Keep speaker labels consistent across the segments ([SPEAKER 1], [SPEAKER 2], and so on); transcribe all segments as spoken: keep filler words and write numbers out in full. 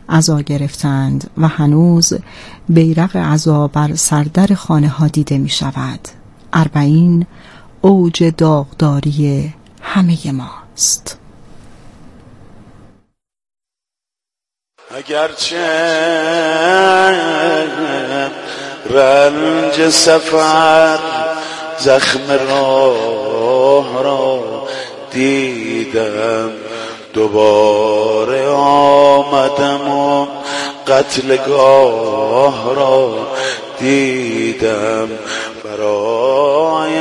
[SPEAKER 1] عزا گرفتند و هنوز بیرق عزا بر سردر خانه ها دیده می شود. اربعین اوج داغداری همه ماست.
[SPEAKER 2] اگرچه رنج سفر زخم راه را دیدم، دوباره آمدم و قتلگاه را دیدم. برای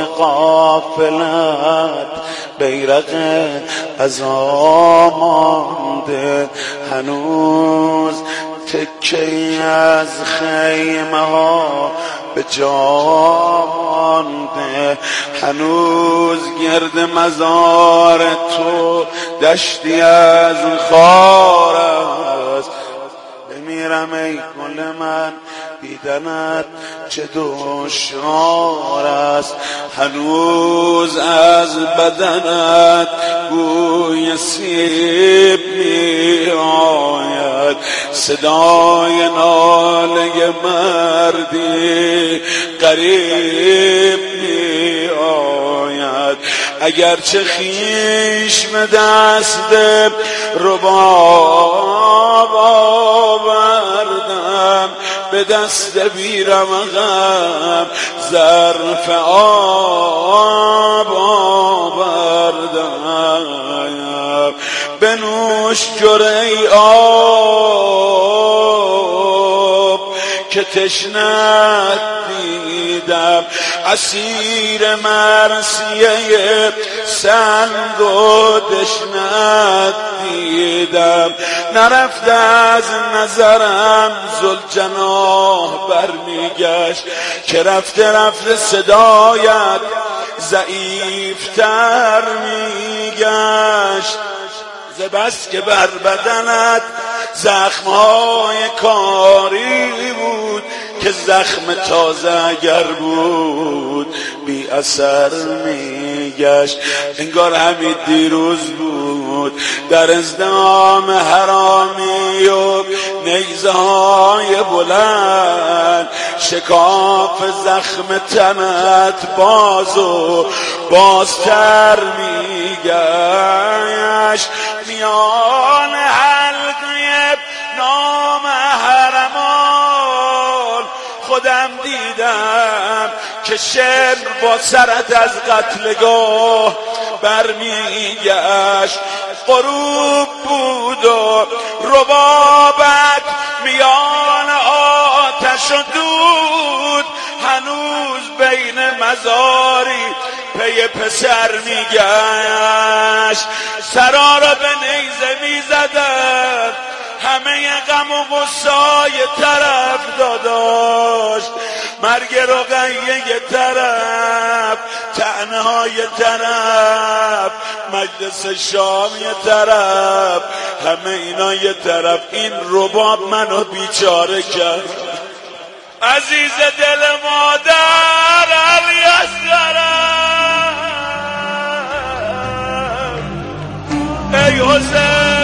[SPEAKER 2] غافلت بیرق عزا مانده، هنوز تکه‌ای از خیمه ها به جا مانده، هنوز گرد مزار تو دشتی از خار است. بمیرم ای گل من، دیدنت چه دشوار است. هنوز از بدنت بوی سیب می آید، صدای ناله مردی غریب می آید. اگرچه خیش به دست رباب آوردم، به دست بیرمغم ظرف آب آوردم. بنوش جرعه آب که تشنت دیدم، اسیر مرثیه سنگ و دشنت دیدم. نرفته از نظرم ذوالجناح برمیگشت، که رفته رفته صدایت ضعیفتر میگشت. ز بس که بر بدنت زخمهای کاری بود، که زخم تازه اگر بود بی اثر میگشت. انگار همین دیروز بود در ازدحام حرامی و نیزه های بلند، شکاف زخم تنت باز و بازتر میگشت. میان حلقه نامحرمان خودم دیدم که شمر با سرت از قتلگاه برمیگشت. غروب بود و ربابت میان آتش و دود، هنوز بین مزاری پی پسر میگشت. سرا را به نیزه میزدن، همه غم و غصای طرف داداشت. مرگ رقیه یه طرف، طعنه های طرف، مجلس شام یه طرف، همه اینا یه طرف. این رباب منو بیچاره کرد. عزیز دل مادر الیسرم، ای حسین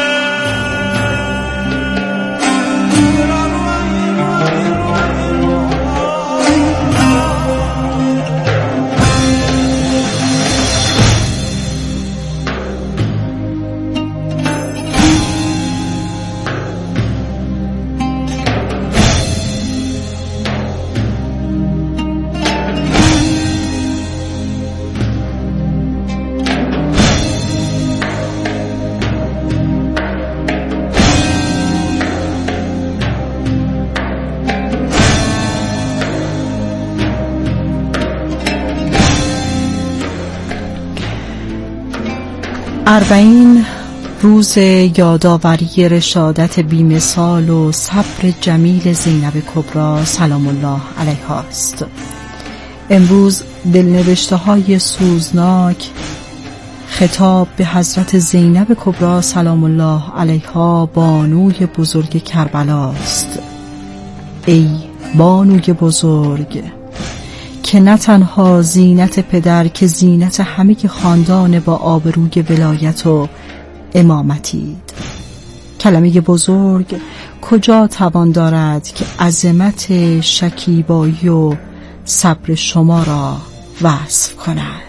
[SPEAKER 1] اربعین روز یادآوری رشادت بی‌مثال و صبر جمیل زینب کبری سلام الله علیها است. امروز دلنوشته های سوزناک خطاب به حضرت زینب کبری سلام الله علیها، بانوی بزرگ کربلا است. ای بانوی بزرگ که نه تنها زینت پدر که زینت همه خاندان با آبروی ولایت و امامتید، کلمه بزرگ کجا توان دارد که عظمت شکیبایی و صبر شما را وصف کند؟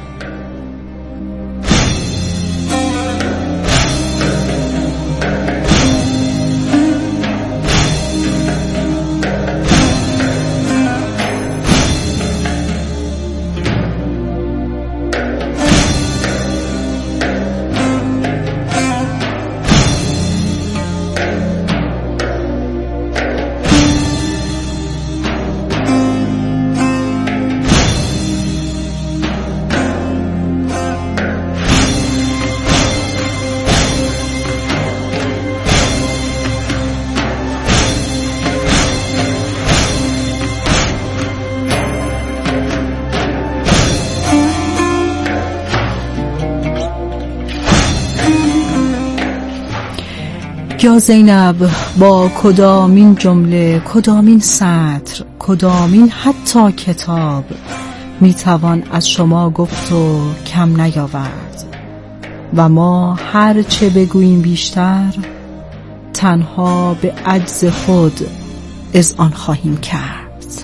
[SPEAKER 1] یا زینب با کدامین جمله، کدامین سطر، کدامین حتی کتاب میتوان از شما گفت و کم نیاورد و ما هر چه بگوییم بیشتر تنها به عجز خود اذعان خواهیم کرد.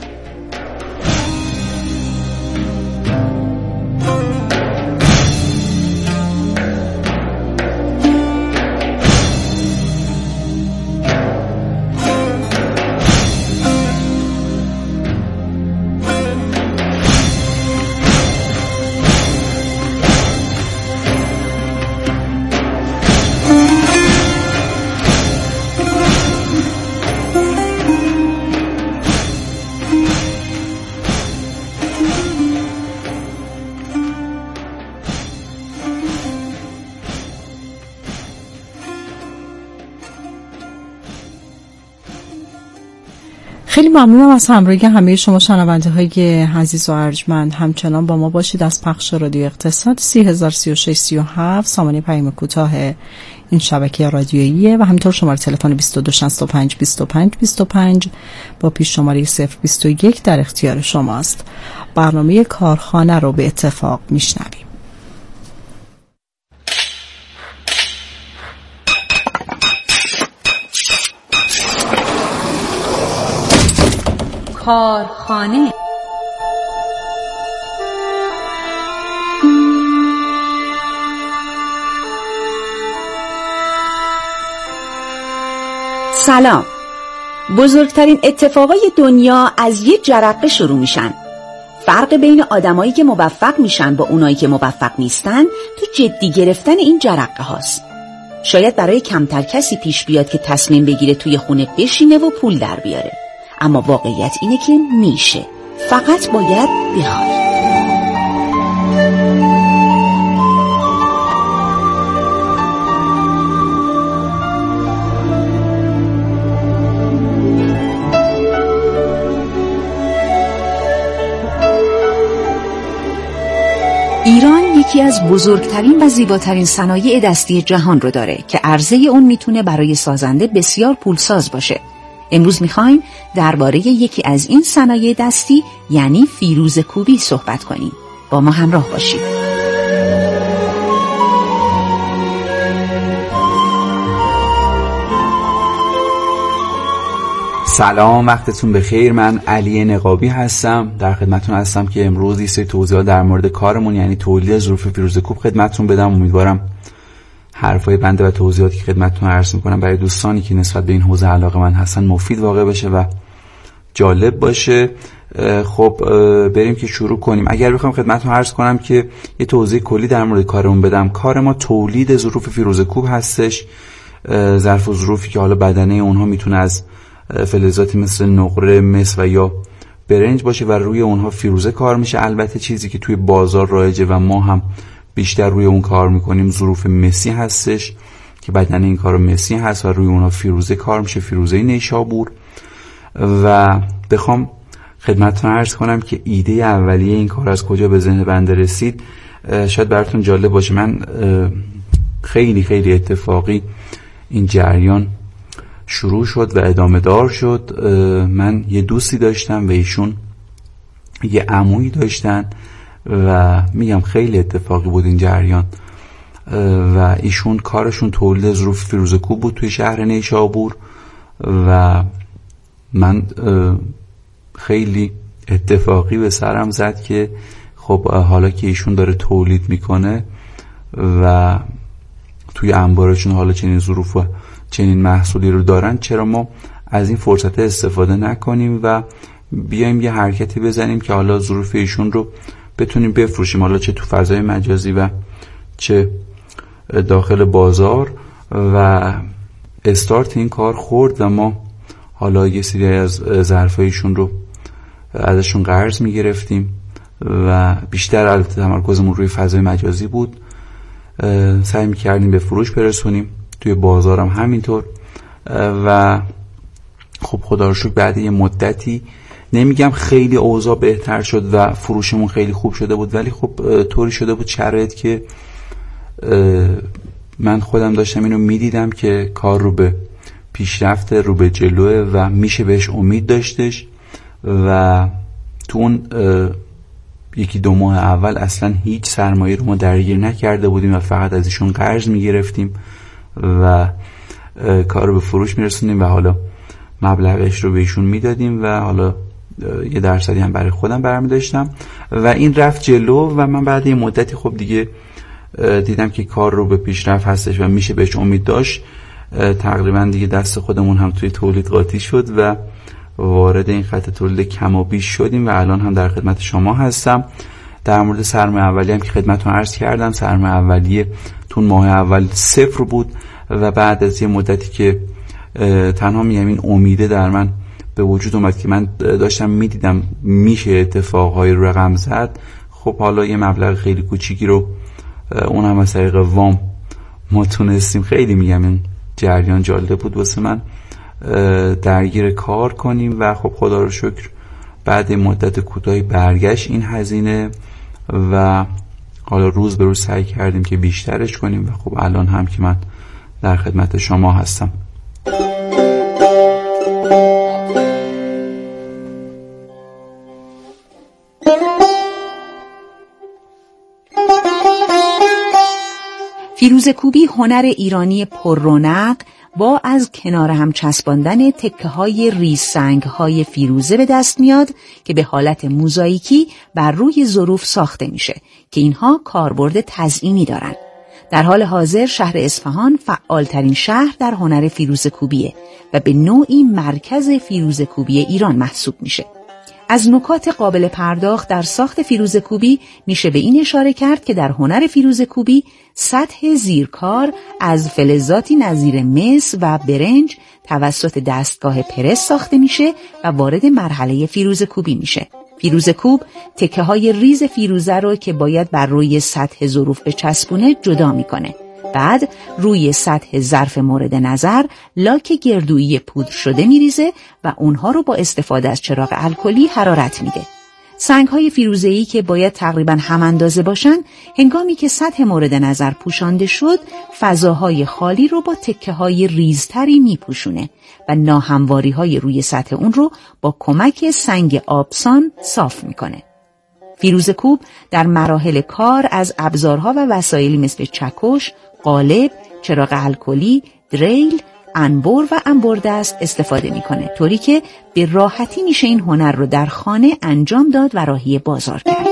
[SPEAKER 1] خیلی ممنونم از همراهی همه شما شنونده های عزیز و ارجمند. همچنان با ما باشید از پخش رادیو اقتصاد سی هزار سی و شش سی و هفت سامانه پیام کوتاه این شبکه رادیوییه و همینطور شماره تلفن بیست و دو شصت و پنج بیست و پنج بیست و پنج با پیش شماره صفر بیست و یک در اختیار شماست. برنامه کارخانه رو به اتفاق میشنویم.
[SPEAKER 3] کارخانه.
[SPEAKER 4] سلام. بزرگترین اتفاقای دنیا از یه جرقه شروع میشن. فرق بین آدمایی که موفق میشن با اونایی که موفق نیستن تو جدی گرفتن این جرقه هاست. شاید برای کمتر کسی پیش بیاد که تصمیم بگیره توی خونه بشینه و پول در بیاره، اما واقعیت اینه که میشه، فقط باید بخواد. ایران یکی از بزرگترین و زیباترین صنایع دستی جهان رو داره که عرضه اون میتونه برای سازنده بسیار پولساز باشه. امروز میخوایم درباره یکی از این صنایع دستی یعنی فیروزه کوبی صحبت کنیم. با ما همراه باشید.
[SPEAKER 5] سلام، وقتتون بخیر. من علی نقابی هستم، در خدمتتون هستم که امروز یه سری توضیحات در مورد کارمون یعنی تولید ظروف فیروزه کوب خدمتتون بدم. امیدوارم حرفای بنده و توضیحاتی که خدمتتون عرض میکنم برای دوستانی که نسبت به این حوزه علاقه‌مند هستن مفید واقع بشه و جالب باشه. خب بریم که شروع کنیم. اگر بخوام خدمتتون عرض کنم که یه توضیح کلی در مورد کارمون بدم، کار ما تولید ظروف فیروزه کوب هستش. ظرف و ظروفی که حالا بدنه اونها میتونه از فلزاتی مثل نقره، مس و یا برنج باشه و روی اونها فیروزه کار میشه. البته چیزی که توی بازار رایجه و ما هم بیشتر روی اون کار میکنیم ظروف مسی هستش که بدنه این کار مسی هست و روی اونها فیروزه کار میشه، فیروزه نیشابور. و بخوام خدمتتون عرض کنم که ایده اولیه این کار از کجا به ذهن بنده رسید شاید براتون جالب باشه. من خیلی خیلی اتفاقی این جریان شروع شد و ادامه دار شد. من یه دوستی داشتم و ایشون یه عمویی داشتن و میگم خیلی اتفاقی بود این جریان. و ایشون کارشون تولید ظروف فیروزکوب بود توی شهر نیشابور و من خیلی اتفاقی به سرم زد که خب حالا که ایشون داره تولید میکنه و توی انبارشون حالا چنین ظروف و چنین محصولی رو دارن، چرا ما از این فرصت استفاده نکنیم و بیایم یه حرکتی بزنیم که حالا ظروف ایشون رو بتونیم بفروشیم، حالا چه تو فضای مجازی و چه داخل بازار. و استارت این کار خورد و ما حالا یه سری از ظرفایشون رو ازشون قرض میگرفتیم و بیشتر البته تمرکزمون روی فضای مجازی بود. سعی میکردیم به فروش برسونیم، توی بازارم همینطور. و خب خدا رو شکر بعد یه مدتی، نمیگم خیلی اوضاع بهتر شد و فروشمون خیلی خوب شده بود، ولی خب طوری شده بود شرایط که من خودم داشتم اینو میدیدم که کار رو به پیشرفت، رو به جلوه و میشه بهش امید داشتش. و تو اون یکی دو ماه اول اصلا هیچ سرمایه رو ما درگیر نکرده بودیم و فقط از ایشون قرض میگرفتیم و کار رو به فروش میرسونیم و حالا مبلغش رو به ایشون میدادیم و حالا یه درصدی هم برای خودم برمی داشتم و این رفت جلو. و من بعد یه مدتی خب دیگه دیدم که کار رو به پیشرفت هستش و میشه بهش امید داشت. تقریبا دیگه دست خودمون هم توی تولید قاطی شد و وارد این خط تولید کم و بیش شدیم و الان هم در خدمت شما هستم. در مورد سرمایه اولیه هم که خدمتتون عرض کردم، سرمایه اولیه تو ماه اول صفر بود و بعد از یه مدتی که تنها میگم این امیده در من به وجود اومد که من داشتم میدیدم میشه اتفاقهای رو رقم زد، خب حالا یه مبلغ خیلی کوچیکی رو اون هم از طریق وام ما تونستیم، خیلی میگم این جریان جالب بود واسه من، درگیر کار کنیم و خب خدا رو شکر بعد مدت کوتاهی برگشت این هزینه و حالا روز به روز سعی کردیم که بیشترش کنیم و خب الان هم که من در خدمت شما هستم.
[SPEAKER 4] فیروزکوبی هنر ایرانی پر رونق با از کنار هم چسباندن تکه های ریز سنگ های فیروزه به دست میاد که به حالت موزاییکی بر روی ظروف ساخته میشه که اینها کاربرد تزئینی دارن. در حال حاضر شهر اصفهان فعالترین شهر در هنر فیروزکوبیه و به نوعی مرکز فیروزکوبی ایران محسوب میشه. از نکات قابل پرداخت در ساخت فیروزکوبی میشه به این اشاره کرد که در هنر فیروزکوبی سطح زیرکار از فلزاتی نظیر مس و برنج توسط دستگاه پرس ساخته میشه و وارد مرحله فیروزکوبی میشه. فیروزکوب تکه های ریز فیروزه رو که باید بر روی سطح ظروف بچسبونه جدا میکنه. بعد روی سطح ظرف مورد نظر لاک گردویی پودر شده میریزه و اونها رو با استفاده از چراغ الکلی حرارت میده. سنگ‌های فیروزه‌ای که باید تقریباً هم اندازه باشن، هنگامی که سطح مورد نظر پوشانده شد، فضاهای خالی رو با تکه‌های ریزتری میپوشونه و ناهمواری‌های روی سطح اون رو با کمک سنگ آبسان صاف میکنه. فیروزکوب در مراحل کار از ابزارها و وسایلی مثل چکش، قالب، چراغ الکلی، دریل، انبر و انبردست استفاده میکنه، طوری که به راحتی میشه این هنر رو در خانه انجام داد و راهی بازار کرد.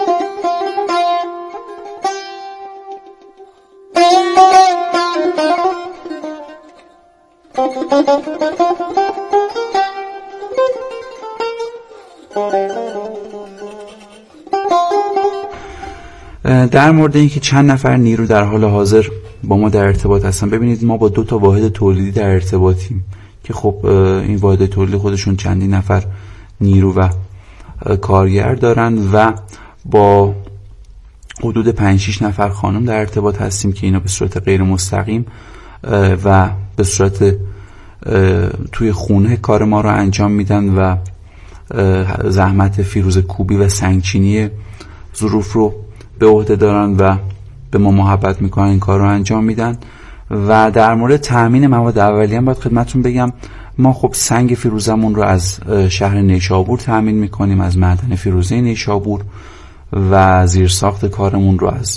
[SPEAKER 5] در مورد اینکه چند نفر نیرو در حال حاضر با ما در ارتباط هستن، ببینید ما با دو تا واحد تولیدی در ارتباطیم که خب این واحد تولیدی خودشون چندین نفر نیرو و کارگر دارن و با حدود پنج شش نفر خانم در ارتباط هستیم که اینا به صورت غیر مستقیم و به صورت توی خونه کار ما رو انجام میدن و زحمت فیروزکوبی و سنگچینی ظروف رو به عهده دارن و به ما محبت میکنن، این کار رو انجام میدن. و در مورد تامین مواد اولیه هم باید خدمتتون بگم ما خب سنگ فیروزمون رو از شهر نیشابور تامین میکنیم، از معدن فیروزه نیشابور، و زیرساخت کارمون رو از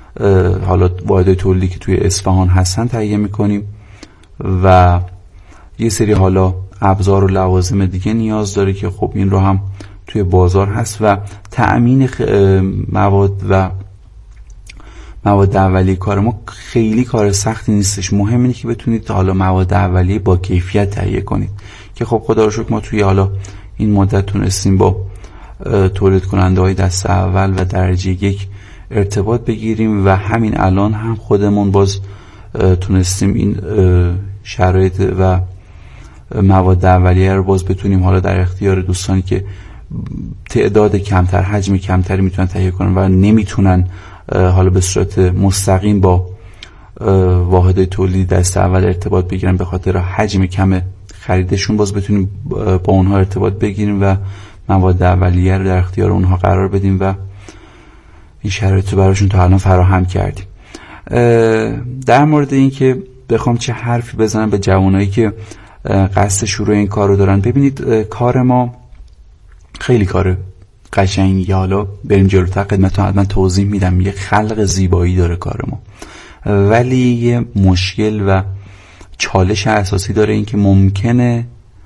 [SPEAKER 5] حالا واحد تولیدی که توی اصفهان هستن تهیه میکنیم و یه سری حالا ابزار و لوازم دیگه نیاز داره که خب این رو هم توی بازار هست و تأمین مواد و مواد اولیه کار ما خیلی کار سختی نیستش. مهم اینه که بتونید حالا مواد اولیه با کیفیت تهیه کنید که خب خدا رو شکر ما توی حالا این مدت تونستیم با تولید کننده های دست اول و درجه یک ارتباط بگیریم و همین الان هم خودمون باز تونستیم این شرایط و مواد اولیه رو باز بتونیم حالا در اختیار دوستانی که تعداد کمتر، حجم کمتری میتونن تهیه کنن و نمیتونن حالا به صورت مستقیم با واحد تولید دست اول ارتباط بگیرن به خاطر حجم کم خریدشون، باز بتونیم با اونها ارتباط بگیریم و مواد اولیه رو در اختیار اونها قرار بدیم و این شرایط رو براشون تا الان فراهم کردیم. در مورد این که بخوام چه حرفی بزنم به جوانایی که قصد شروع این کار رو دارن، ببینید کار ما خیلی کار قشنگی، حالا بریم جلوتر خدمتتون حتما توضیح میدم. یه خلق زیبایی داره کار ما، ولی یه مشکل و چالش اساسی داره، این که ممکنه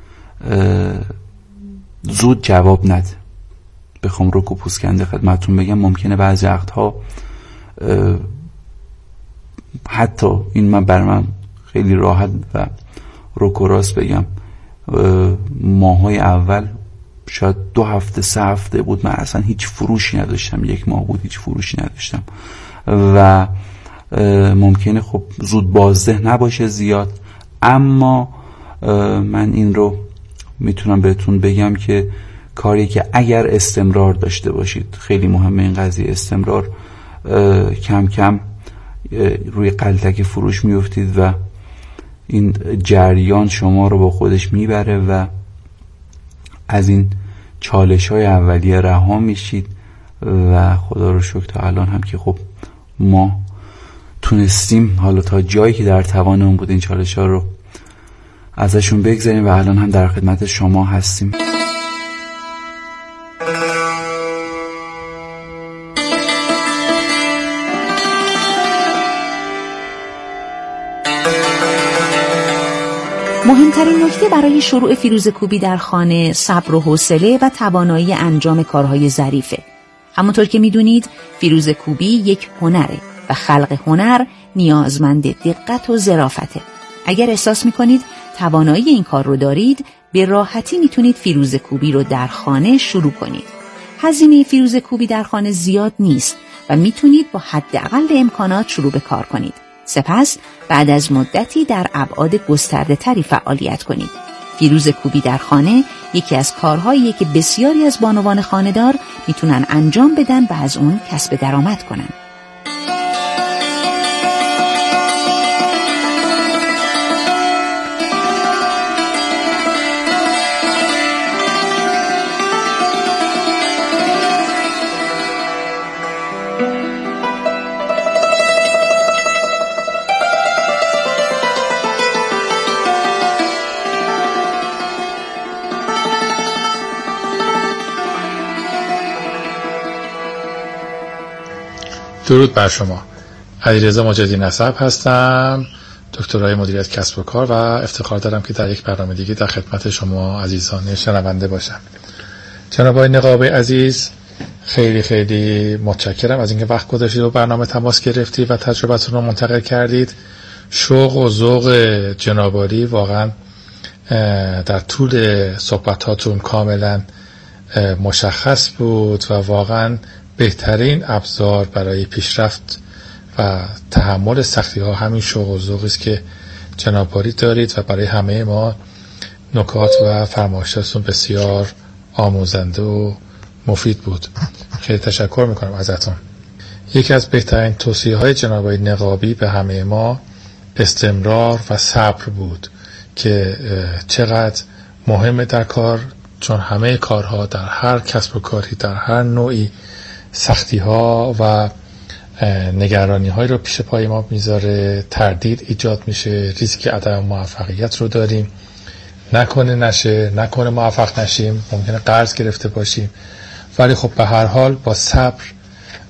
[SPEAKER 5] زود جواب نده. بخوام رک و پوسکنده خدمتتون بگم، ممکنه بعضی وقتها حتی این من بر من خیلی راحت و رک و راست بگم، ماهای اول شاید دو هفته سه هفته بود من اصلا هیچ فروشی نداشتم، یک ماه بود هیچ فروشی نداشتم و ممکنه خب زود بازده نباشه زیاد، اما من این رو میتونم بهتون بگم که کاری که اگر استمرار داشته باشید، خیلی مهمه این قضیه استمرار، کم کم روی قلتک فروش میفتید و این جریان شما رو با خودش میبره و از این چالش های اولیه رها میشید و خدا رو شکر تا الان هم که خب ما تونستیم حالا تا جایی که در توانمون بود این چالش ها رو ازشون بگذاریم و الان هم در خدمت شما هستیم.
[SPEAKER 4] مهمترین نکته برای شروع فیروزکوبی در خانه صبر و حوصله و توانایی انجام کارهای ظریفه. همونطور که میدونید فیروزکوبی یک هنره و خلق هنر نیازمند دقت و ظرافته. اگر احساس میکنید توانایی این کار رو دارید، به راحتی میتونید فیروزکوبی رو در خانه شروع کنید. هزینه فیروزکوبی در خانه زیاد نیست و میتونید با حداقل امکانات شروع به کار کنید. سپس بعد از مدتی در ابعاد گسترده تری فعالیت کنید. فیروزکوبی در خانه یکی از کارهاییه که بسیاری از بانوان خانه‌دار میتونن انجام بدن و از اون کسب درآمد کنن.
[SPEAKER 3] درود بر شما. علیرضا مجدی نسب هستم، دکترای مدیریت کسب و کار و افتخار دارم که در یک برنامه دیگه در خدمت شما عزیزان شنونده باشم. جناب آقای نقابی عزیز، خیلی خیلی متشکرم از اینکه وقت گذاشتید و برنامه تماس گرفتید و تجربتون رو منتقل کردید. شوق و ذوق جناب عالی واقعا در طول صحبتاتون کاملا مشخص بود و واقعا بهترین ابزار برای پیشرفت و تحمل سختی ها همین شوق و ذوقی است که جناب عالی دارید و برای همه ما نکات و فرمایشاتون بسیار آموزنده و مفید بود. خیلی تشکر میکنم ازتون. یکی از بهترین توصیه های جناب آقای نقابی به همه ما استمرار و صبر بود که چقدر مهمه در کار، چون همه کارها در هر کسب و کاری در هر نوعی سختی ها و نگرانی های رو پیش پای ما میذاره، تردید ایجاد میشه، ریسک عدم موفقیت رو داریم، نکنه نشه، نکنه موفق نشیم، ممکنه قرض گرفته باشیم، ولی خب به هر حال با صبر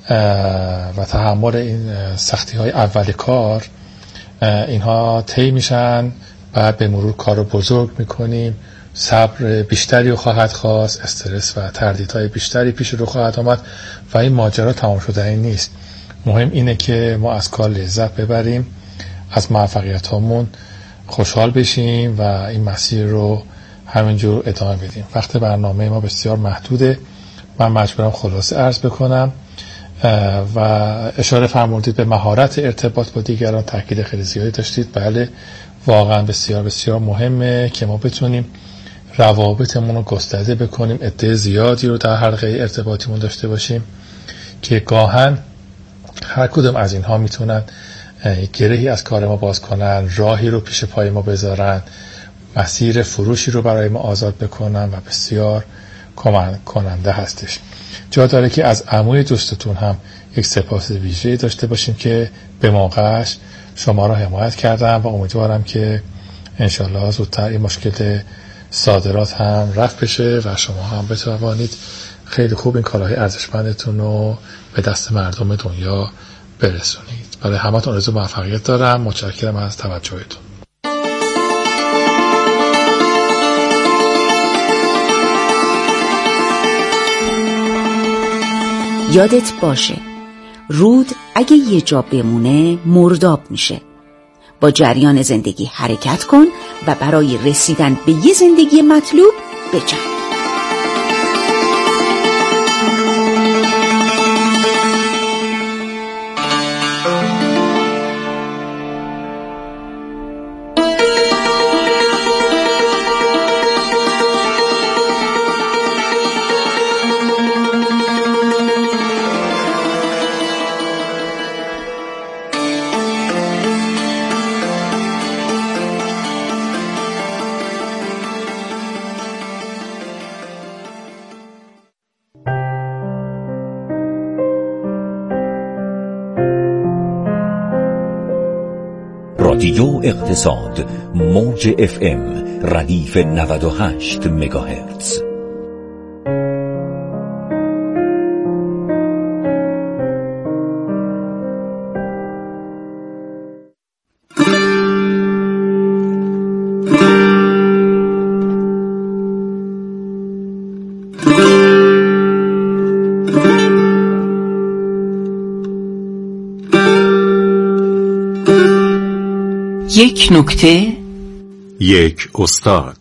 [SPEAKER 3] و تحمل این سختی های اول کار، اینها طی میشن. بعد به مرور کار رو بزرگ میکنیم، صبر بیشتری رو خواهد خواست، استرس و تردیدهای بیشتری پیش رو خواهد آمد و این ماجرا تمام شدنی نیست. مهم اینه که ما از کار لذت ببریم، از موفقیت هامون خوشحال بشیم و این مسیر رو همینجور ادامه بدیم. وقت برنامه ما بسیار محدوده، من مجبورم خلاصه عرض بکنم و اشاره فرمودید به مهارت ارتباط با دیگران، تاکید خیلی زیادی داشتید. بله، واقعا بسیار بسیار مهمه که ما بتونیم روابطمون رو گسترده بکنیم، عده زیادی رو در حلقه ارتباطیمون داشته باشیم که گاهن هر کدوم از اینها میتونن گرهی از کار ما باز کنن، راهی رو پیش پای ما بذارن، مسیر فروشی رو برای ما آزاد بکنن و بسیار کمک کننده هستش. جا داره که از عموی دوستتون هم یک سپاس ویژه‌ای داشته باشیم که به موقعش شما را حمایت کردن و امیدوارم که انشالله زودتر این مشکل صادرات هم رفع بشه و شما هم بتوانید خیلی خوب این کالاهای ارزشمندتون رو به دست مردم دنیا برسونید. برای همتون آرزو موفقیت دارم. متشکرم از توجهتون.
[SPEAKER 4] یادت باشه رود اگه یه جا بمونه مرداب میشه. با جریان زندگی حرکت کن و برای رسیدن به یه زندگی مطلوب بجنگ.
[SPEAKER 6] رادیو اقتصاد موج اف ام ردیف نود و هشت مگاهرتز.
[SPEAKER 1] یک نکته،
[SPEAKER 7] یک استاد.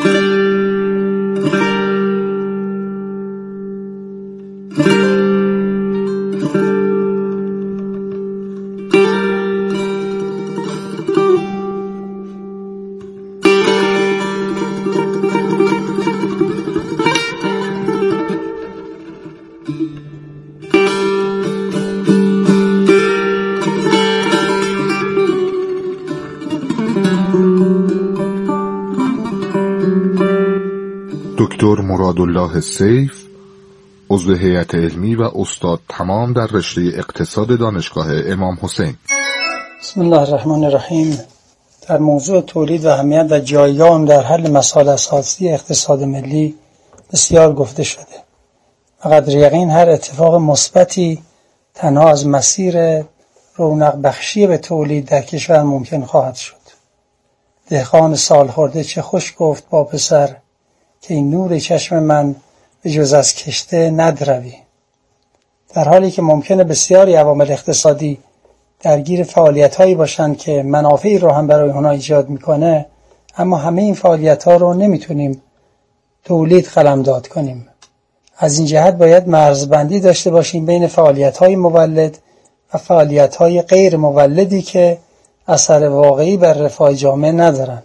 [SPEAKER 8] دکتر مرادالله سیف، عضو هیئت علمی و استاد تمام در رشته اقتصاد دانشگاه امام حسین.
[SPEAKER 9] بسم الله الرحمن الرحیم. در موضوع تولید و اهمیت و جایگاه در حل مسائل اساسی اقتصاد ملی بسیار گفته شده. و قدر یقین هر اتفاق مثبتی تنها از مسیر رونق بخشی به تولید در کشور ممکن خواهد شد. دهقان سالخورده چه خوش گفت با پسر که این نور چشم من به جز از کشته ندروی. در حالی که ممکنه بسیاری عوامل اقتصادی درگیر فعالیت‌هایی باشند که منافعی رو هم برای اونها ایجاد میکنه، اما همه این فعالیت‌ها رو نمیتونیم تولید قلمداد کنیم. از این جهت باید مرزبندی داشته باشیم بین فعالیت‌های مولد و فعالیت‌های غیر مولدی که اثر واقعی بر رفاه جامعه ندارن.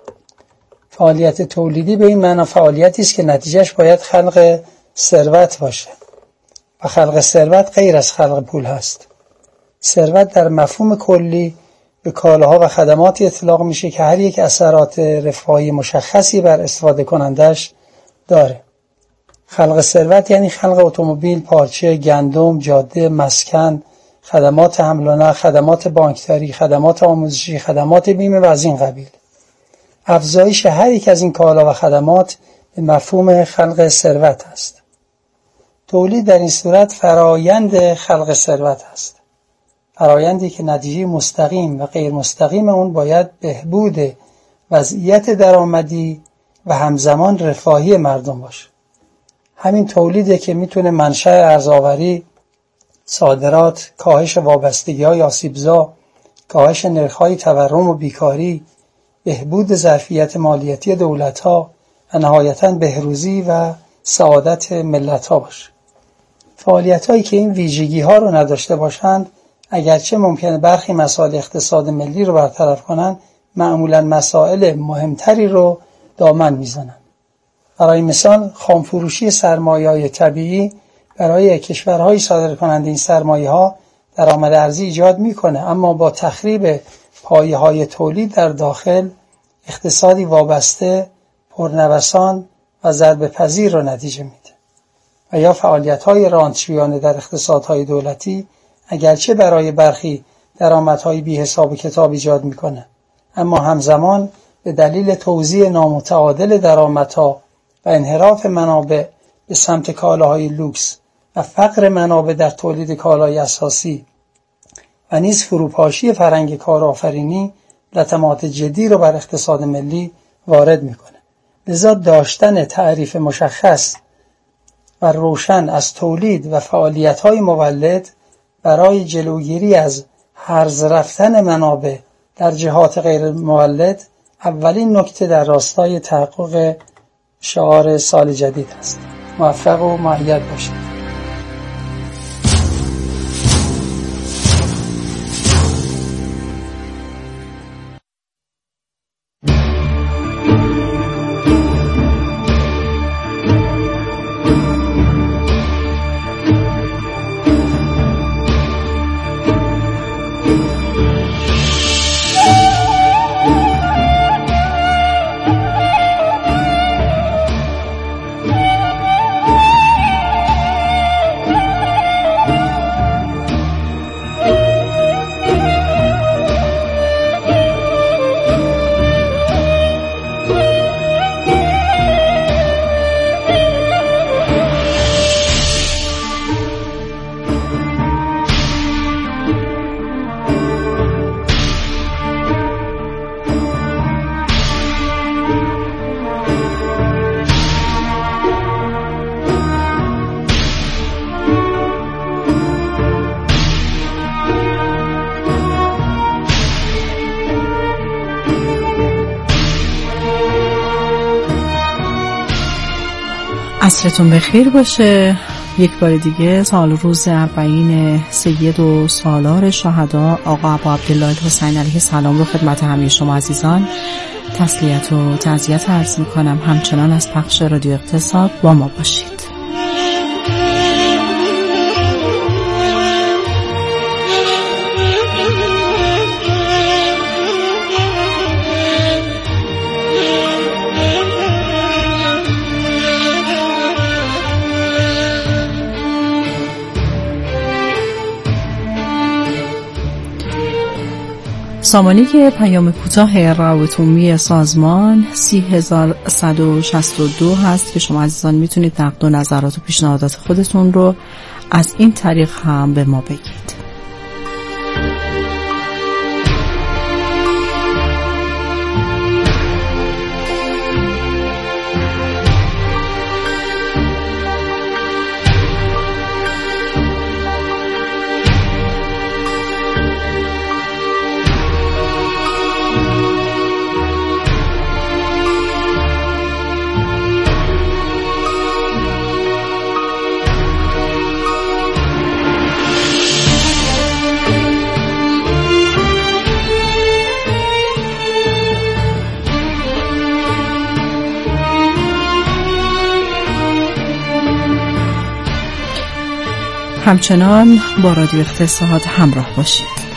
[SPEAKER 9] فعالیت تولیدی به این معنا فعالیتی است که نتیجهش باید خلق ثروت باشه و خلق ثروت غیر از خلق پول هست. ثروت در مفهوم کلی به کالاها و خدماتی اطلاق میشه که هر یک اثرات رفاهی مشخصی بر استفاده کنندش داره. خلق ثروت یعنی خلق اتومبیل، پارچه، گندم، جاده، مسکن، خدمات حمل و نقل، خدمات بانکداری، خدمات آموزشی، خدمات بیمه و از این قبیل. افزایش هر یک از این کالا و خدمات به مفهوم خلق ثروت است. تولید در این صورت فرایند خلق ثروت است، فرایندی که نتیجه مستقیم و غیر مستقیم اون باید بهبود وضعیت درآمدی و همزمان رفاهی مردم باشه. همین تولیده که میتونه منشأ ارزآوری، صادرات، کاهش وابستگی‌های آسیبزا، کاهش نرخ‌های تورم و بیکاری، بهبود ظرفیت مالیاتی دولت‌ها و نهایتاً بهروزی و سعادت ملت‌ها باشه. فعالیت‌هایی که این ویژگی‌ها رو نداشته باشند، اگرچه ممکنه برخی مسائل اقتصاد ملی رو برطرف کنند، معمولاً مسائل مهمتری رو دامن میزنند. برای مثال خامفروشی سرمایه‌های طبیعی برای کشورهای صادر کننده این سرمایه‌ها درآمد ارزی ایجاد میکنه، اما با تخریب پایه‌های تولید در داخل اقتصادی وابسته، پرنوسان و ضربه پذیر را نتیجه میده. و یا فعالیت‌های رانتجویانه در اقتصادهای دولتی اگرچه برای برخی درآمدهای بی حساب و کتاب ایجاد میکنه، اما همزمان به دلیل توزیع نامتعادل درآمدها و انحراف منابع به سمت کالاهای لوکس و فقر منابع در تولید کالای اساسی و نیز فروپاشی فرهنگ کارآفرینی لطمات جدی را بر اقتصاد ملی وارد میکنه. لذا داشتن تعریف مشخص و روشن از تولید و فعالیت‌های مولد برای جلوگیری از هرز رفتن منابع در جهات غیر مولد اولین نکته در راستای تحقق شعار سال جدید است. موفق و مؤید باشید.
[SPEAKER 1] عصرتون بخیر باشه. یک بار دیگه سال روز اربعین سید و سالار شهدا آقا ابا عبدالله الحسین علیه السلام رو خدمت همه شما عزیزان تسلیت و تعزیت عرض میکنم. همچنان از پخش رادیو اقتصاد با ما باشید. سامانی که پیام کوتاه روابط عمومی سازمان سی هزار صد و شصت و دو هست که شما عزیزان میتونید نقد و نظرات و پیشنهادات خودتون رو از این طریق هم به ما بگید. همچنان با رادیو اقتصاد همراه باشید.